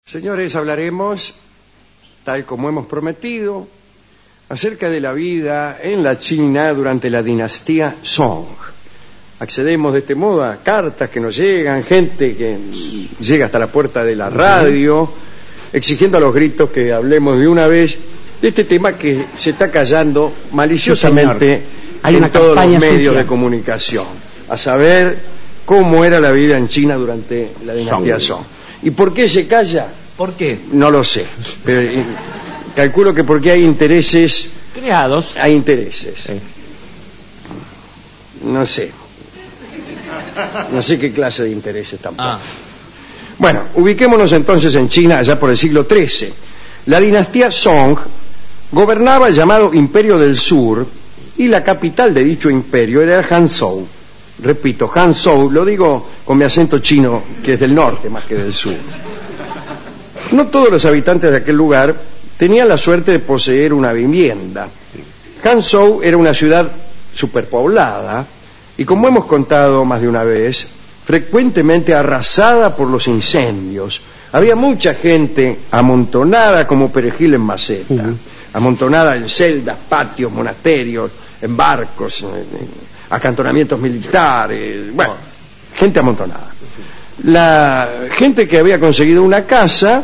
Señores, hablaremos, tal como hemos prometido, acerca de la vida en la China durante la dinastía Song. Accedemos de este modo a cartas que nos llegan, gente que llega hasta la puerta de la radio, exigiendo a los gritos que hablemos de una vez de este tema que se está callando maliciosamente en todos los medios de comunicación, a saber cómo era la vida en China durante la dinastía Song. ¿Y por qué se calla? ¿Por qué? No lo sé, pero calculo que porque hay intereses creados. Hay intereses. Sí. No sé qué clase de intereses tampoco. Bueno, ubiquémonos entonces en China allá por el siglo XIII. La dinastía Song gobernaba el llamado Imperio del Sur y la capital de dicho imperio era Hanzhou. Repito, Hanzhou, lo digo con mi acento chino, que es del norte más que del sur. No todos los habitantes de aquel lugar tenían la suerte de poseer una vivienda. Hanzhou era una ciudad superpoblada y, como hemos contado más de una vez, frecuentemente arrasada por los incendios. Había mucha gente amontonada como perejil en maceta, amontonada en celdas, patios, monasterios, en barcos, en acantonamientos militares, bueno, gente amontonada. La gente que había conseguido una casa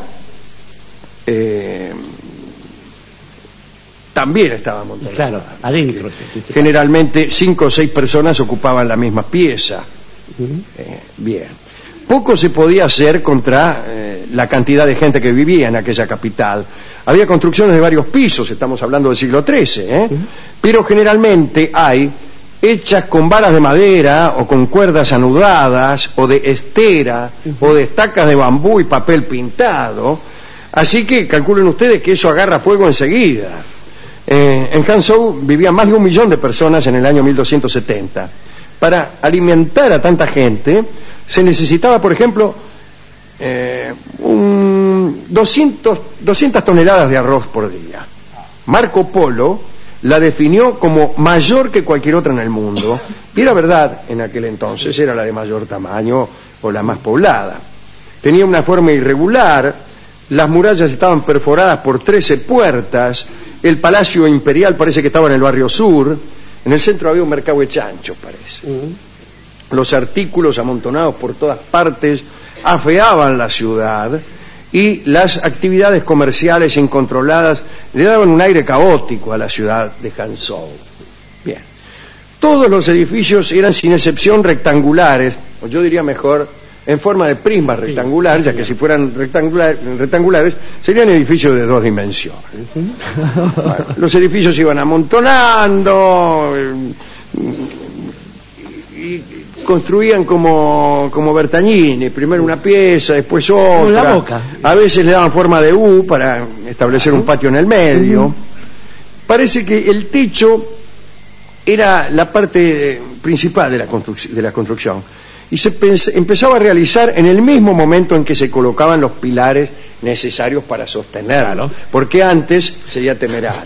también estaba amontonada. Claro, adentro. Generalmente 5 o 6 personas ocupaban la misma pieza. Bien. Poco se podía hacer contra la cantidad de gente que vivía en aquella capital. Había construcciones de varios pisos, estamos hablando del siglo XIII, pero generalmente hay hechas con varas de madera o con cuerdas anudadas o de estera o de estacas de bambú y papel pintado, así que calculen ustedes que eso agarra fuego enseguida. En Hanzhou vivían más de 1 millón de personas en el año 1270. Para alimentar a tanta gente se necesitaba, por ejemplo, 200 toneladas de arroz por día. Marco Polo la definió como mayor que cualquier otra en el mundo, y era verdad, en aquel entonces era la de mayor tamaño o la más poblada. Tenía una forma irregular, las murallas estaban perforadas por 13 puertas, el palacio imperial parece que estaba en el barrio sur, en el centro había un mercado de chanchos, parece. Los artículos amontonados por todas partes afeaban la ciudad y las actividades comerciales incontroladas le daban un aire caótico a la ciudad de Hanzhou. Bien. Todos los edificios eran sin excepción rectangulares, o yo diría mejor, en forma de prisma rectangular, ya que si fueran rectangulares serían edificios de 2 dimensiones. Bueno, los edificios se iban amontonando y construían como Bertagnini, primero una pieza, después otra. La boca. A veces le daban forma de U para establecer un patio en el medio. Parece que el techo era la parte principal de la construcción y se empezaba a realizar en el mismo momento en que se colocaban los pilares necesarios para sostenerlo, porque antes sería temerario.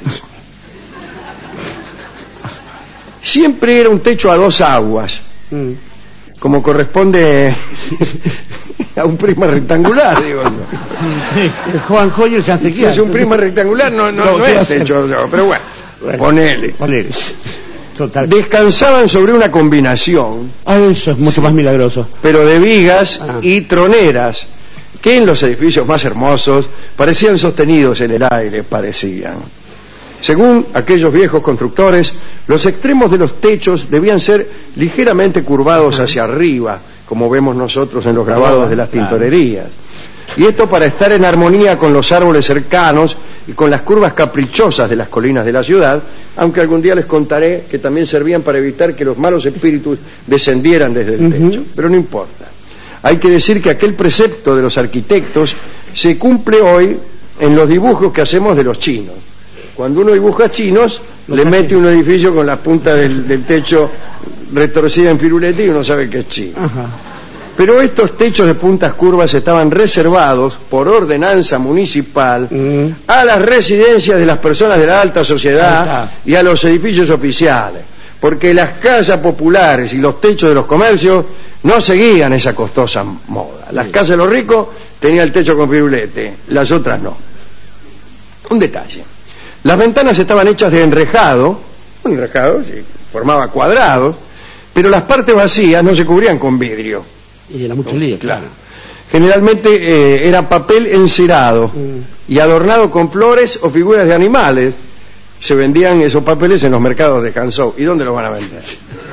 Siempre era un techo a 2 aguas, como corresponde a un prisma rectangular, digo yo. Juan Joyo se hace. Si es un prisma rectangular no es techo, pero bueno, ponele. Total. Descansaban sobre una combinación, eso es mucho más milagroso, pero de vigas y troneras, que en los edificios más hermosos parecían sostenidos en el aire, Según aquellos viejos constructores, los extremos de los techos debían ser ligeramente curvados hacia arriba, como vemos nosotros en los grabados de las tintorerías. Y esto para estar en armonía con los árboles cercanos y con las curvas caprichosas de las colinas de la ciudad, aunque algún día les contaré que también servían para evitar que los malos espíritus descendieran desde el techo. Pero no importa. Hay que decir que aquel precepto de los arquitectos se cumple hoy en los dibujos que hacemos de los chinos. Cuando uno dibuja chinos, le mete un edificio con la punta del techo retorcida en firulete y uno sabe que es chino. Pero estos techos de puntas curvas estaban reservados por ordenanza municipal a las residencias de las personas de la alta sociedad y a los edificios oficiales, porque las casas populares y los techos de los comercios no seguían esa costosa moda. Las casas de los ricos tenía el techo con firulete, las otras no. Un detalle. Las ventanas estaban hechas de enrejado, un enrejado sí, formaba cuadrados, pero las partes vacías no se cubrían con vidrio. Y era mucho lío, claro. Generalmente era papel encerado y adornado con flores o figuras de animales. Se vendían esos papeles en los mercados de Hangzhou. ¿Y dónde los van a vender?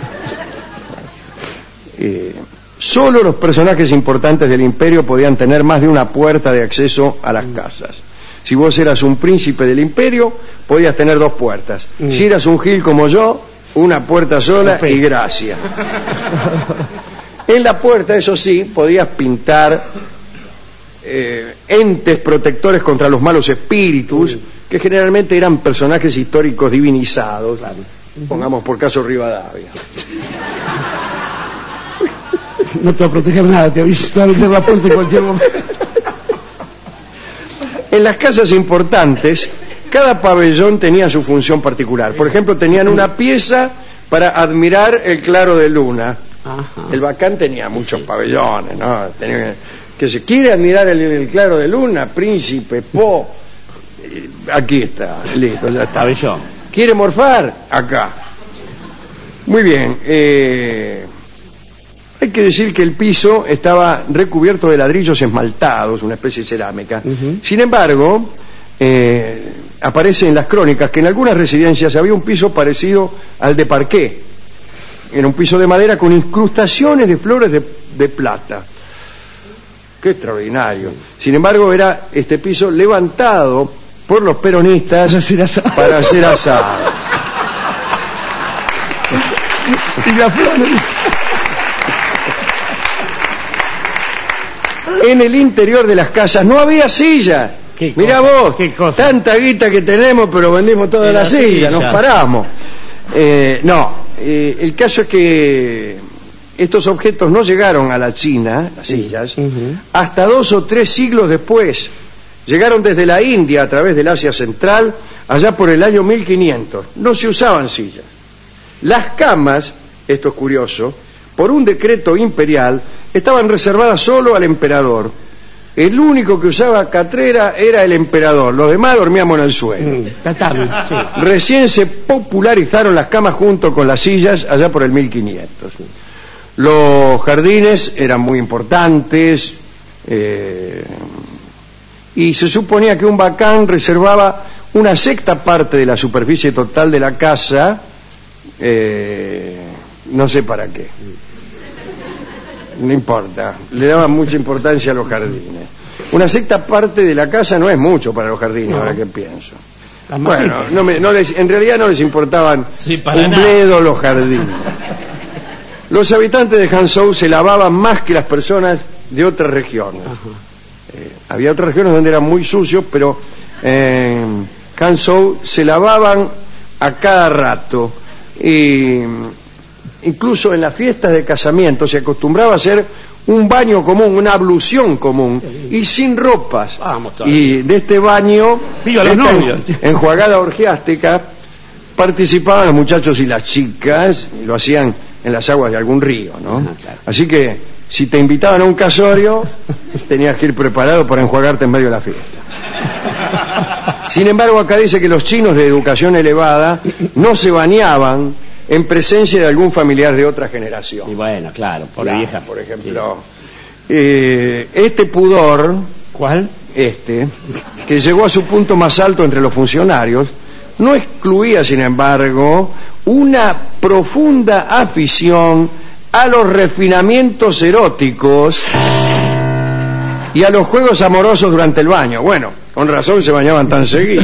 Solo los personajes importantes del imperio podían tener más de una puerta de acceso a las casas. Si vos eras un príncipe del imperio, podías tener 2 puertas. Si eras un gil como yo, una puerta sola y gracias. En la puerta, eso sí, podías pintar entes protectores contra los malos espíritus, que generalmente eran personajes históricos divinizados. Claro. Pongamos por caso Rivadavia. No te va a proteger nada, te va a vender la puerta en cualquier momento. En las casas importantes, cada pabellón tenía su función particular. Por ejemplo, tenían una pieza para admirar el claro de luna. Ajá. El bacán tenía muchos pabellones, ¿no? Tenía, que se quiere admirar el claro de luna, príncipe, aquí está, listo, ya está. Pabellón. ¿Quiere morfar? Acá. Muy bien. Hay que decir que el piso estaba recubierto de ladrillos esmaltados, una especie de cerámica. Sin embargo, aparece en las crónicas que en algunas residencias había un piso parecido al de parqué. Era un piso de madera con incrustaciones de flores de plata. ¡Qué extraordinario! Sin embargo, era este piso levantado por los peronistas para hacer asado. Y la flor... En el interior de las casas no había sillas. Mirá vos, tanta guita que tenemos, pero vendimos todas las sillas, nos paramos. El caso es que estos objetos no llegaron a la China, las sillas, hasta 2 o 3 siglos después. Llegaron desde la India a través del Asia Central, allá por el año 1500. No se usaban sillas. Las camas, esto es curioso, por un decreto imperial, estaban reservadas solo al emperador. El único que usaba catrera era el emperador, los demás dormíamos en el suelo. Recién se popularizaron las camas junto con las sillas allá por el 1500. Los jardines eran muy importantes y se suponía que un bacán reservaba una 6ª parte de la superficie total de la casa, no sé para qué. No importa, le daban mucha importancia a los jardines. Una 6ª parte de la casa no es mucho para los jardines, ahora que pienso. Bueno, en realidad no les importaban un bledo los jardines. Los habitantes de Hangzhou se lavaban más que las personas de otras regiones. Había otras regiones donde eran muy sucios, pero en Hangzhou se lavaban a cada rato. Y incluso en las fiestas de casamiento se acostumbraba a hacer un baño común, una ablución común, y sin ropas. Y de este baño, enjuagada orgiástica, participaban los muchachos y las chicas, y lo hacían en las aguas de algún río, ¿no? Así que si te invitaban a un casorio, tenías que ir preparado para enjuagarte en medio de la fiesta. Sin embargo, acá dice que los chinos de educación elevada no se bañaban en presencia de algún familiar de otra generación. Y bueno, claro, por la vieja, por ejemplo. Sí. Este pudor, ¿cuál? Que llegó a su punto más alto entre los funcionarios, no excluía, sin embargo, una profunda afición a los refinamientos eróticos y a los juegos amorosos durante el baño. Bueno, con razón se bañaban tan seguido.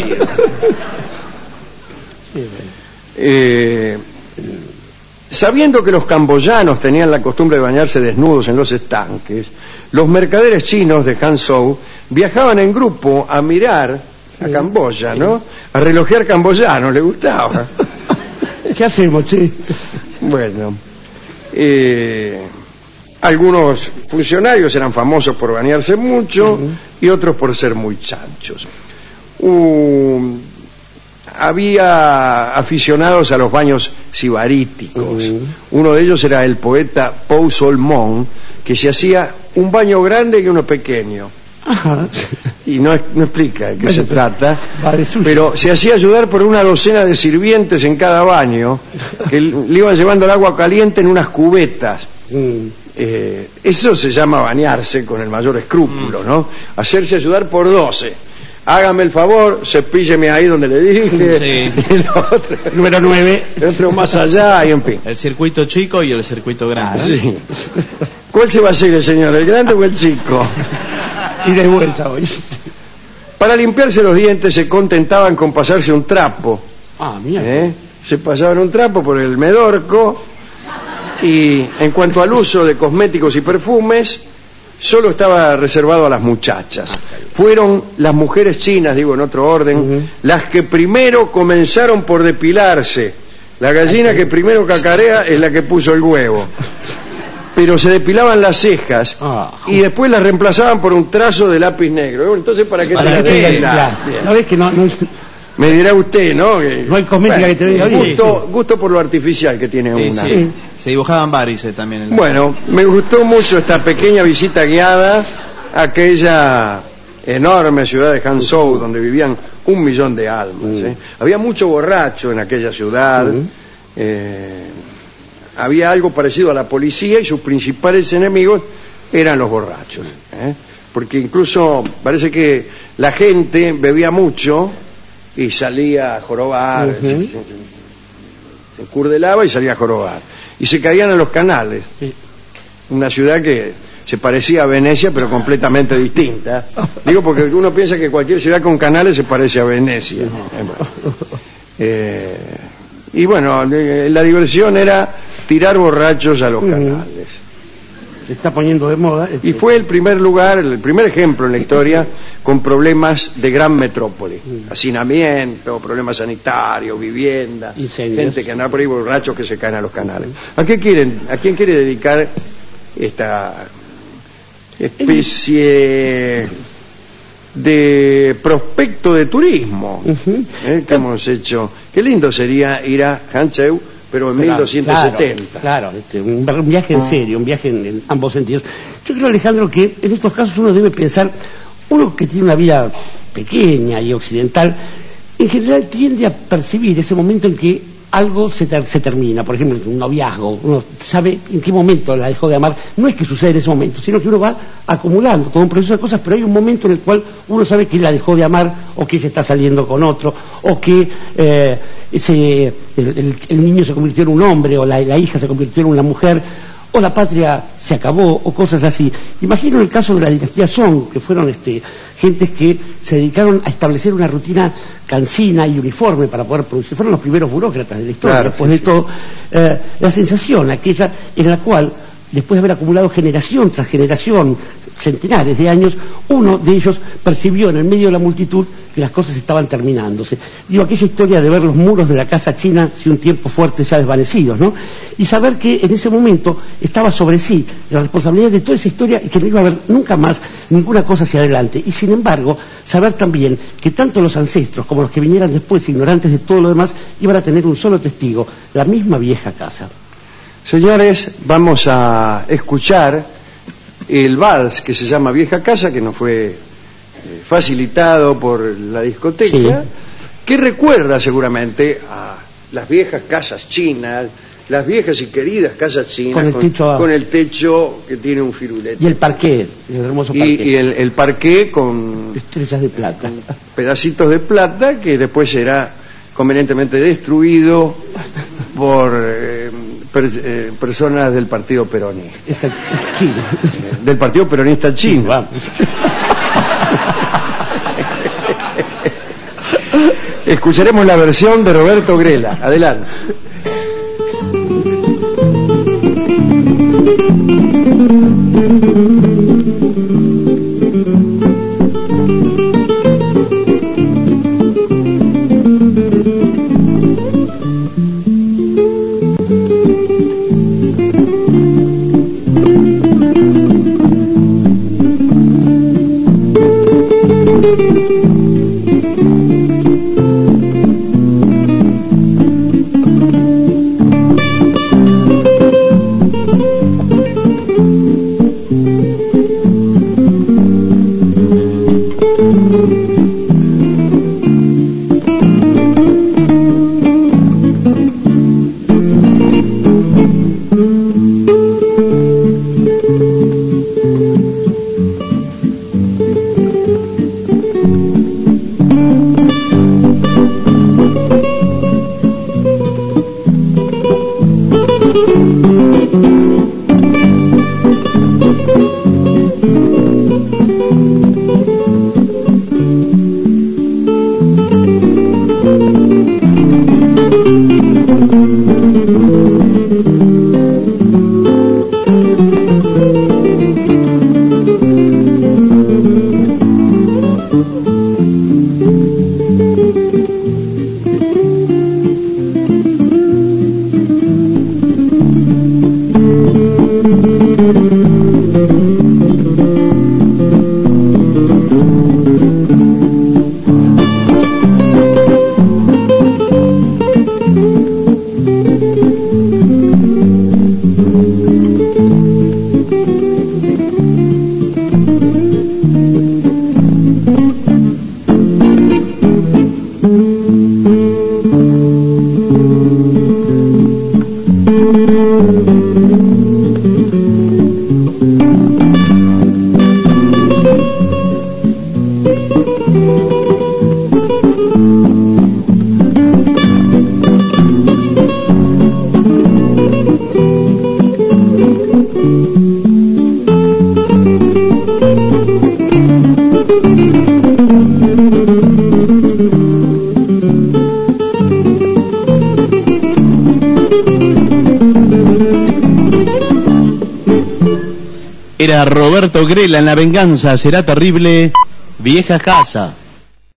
Sabiendo que los camboyanos tenían la costumbre de bañarse desnudos en los estanques, los mercaderes chinos de Hangzhou viajaban en grupo a mirar a Camboya, ¿no? A relojear camboyanos, les gustaba. ¿Qué hacemos, che? Bueno, algunos funcionarios eran famosos por bañarse mucho y otros por ser muy chanchos. Había aficionados a los baños sibaríticos. Uno de ellos era el poeta Pou Solmon, que se hacía un baño grande y uno pequeño. Ajá. y no explica de qué Bueno, se trata, va de suyo. pero se hacía ayudar por una docena de sirvientes en cada baño, que le iban llevando el agua caliente en unas cubetas. Eso se llama bañarse con el mayor escrúpulo, ¿no? Hacerse ayudar por 12. Hágame el favor, cepílleme ahí donde le dije. Sí. Y la otra, Número 9. otro más allá y en fin. El circuito chico y el circuito grande. Sí. ¿Cuál se va a hacer el señor, el grande o el chico? Y de vuelta hoy. Para limpiarse los dientes se contentaban con pasarse un trapo. Ah, mira. Se pasaban un trapo por el medorco. Y en cuanto al uso de cosméticos y perfumes, solo estaba reservado a las muchachas. Fueron las mujeres chinas, digo en otro orden, las que primero comenzaron por depilarse. La gallina que primero cacarea es la que puso el huevo. Pero se depilaban las cejas y después las reemplazaban por un trazo de lápiz negro. Bueno, entonces, ¿para qué te las depilas? ¿No ves que no Me dirá usted, ¿no? Que, no hay cosmética que te venga bien? Gusto por lo artificial que tiene Sí, una. sí. Se dibujaban varices también. Bueno, me gustó mucho esta pequeña visita guiada a aquella enorme ciudad de Hangzhou, donde vivían 1 millón de almas. Había mucho borracho en aquella ciudad. Había algo parecido a la policía y sus principales enemigos eran los borrachos. Porque incluso parece que la gente bebía mucho y salía a jorobar, se encurdelaba y salía a jorobar. Y se caían en los canales. Una ciudad que se parecía a Venecia, pero completamente distinta. Digo porque uno piensa que cualquier ciudad con canales se parece a Venecia. Y bueno, la diversión era tirar borrachos a los canales. Se está poniendo de moda. Y fue el primer lugar, el primer ejemplo en la historia con problemas de gran metrópoli. Hacinamiento, problemas sanitarios, vivienda, incendios. Gente que anda por ahí, borrachos que se caen a los canales. ¿A quién quiere dedicar esta especie de prospecto de turismo que hemos hecho? Qué lindo sería ir a Hangzhou, pero en 1270. Claro, un viaje en serio, un viaje en ambos sentidos. Yo creo, Alejandro, que en estos casos uno debe pensar, uno que tiene una vida pequeña y occidental, en general tiende a percibir ese momento en que algo se termina. Por ejemplo, un noviazgo, uno sabe en qué momento la dejó de amar. No es que sucede en ese momento, sino que uno va acumulando todo un proceso de cosas, pero hay un momento en el cual uno sabe que la dejó de amar, o que se está saliendo con otro, o que el niño se convirtió en un hombre, o la hija se convirtió en una mujer, o la patria se acabó, o cosas así. Imagino el caso de la dinastía Song, que fueron gentes que se dedicaron a establecer una rutina cansina y uniforme para poder producir. Fueron los primeros burócratas de la historia. Claro, después de todo, la sensación aquella en la cual, después de haber acumulado generación tras generación, centenares de años, uno de ellos percibió en el medio de la multitud que las cosas estaban terminándose. Digo, aquella historia de ver los muros de la casa china si un tiempo fuerte ya desvanecidos, ¿no? Y saber que en ese momento estaba sobre sí la responsabilidad de toda esa historia y que no iba a haber nunca más ninguna cosa hacia adelante. Y sin embargo, saber también que tanto los ancestros como los que vinieran después, ignorantes de todo lo demás, iban a tener un solo testigo, la misma vieja casa. Señores, vamos a escuchar el vals que se llama Vieja Casa, que nos fue facilitado por la discoteca, que recuerda seguramente a las viejas casas chinas, las viejas y queridas casas chinas con el techo que tiene un firulete. Y el parqué, el hermoso parqué. Y el parqué con estrellas de plata. Pedacitos de plata que después será convenientemente destruido por personas del Partido Peronista. Chino. Del Partido Peronista Chino. Vamos. Escucharemos la versión de Roberto Grela. Adelante. Era Roberto Grela en La venganza será terrible, Vieja casa.